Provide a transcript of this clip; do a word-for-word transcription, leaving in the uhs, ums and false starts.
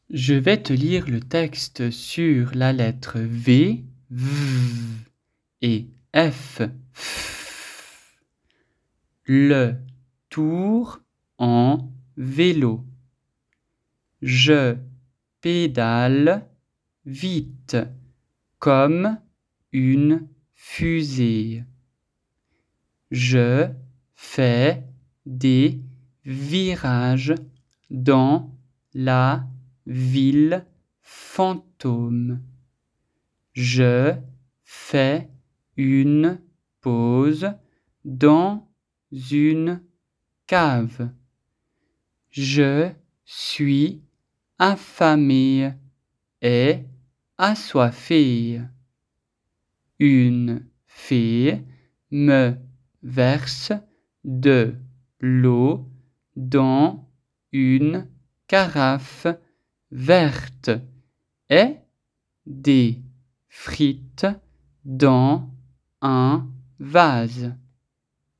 Je vais te lire le texte sur la lettre V, V et F, F. Le tour en vélo. Je pédale vite comme une fusée. Je fais des virages dans la ville fantôme. Je fais une pause dans une cave. Je suis affamé et assoiffé. Une fée me verse de l'eau dans une carafe verte et des frites dans un vase.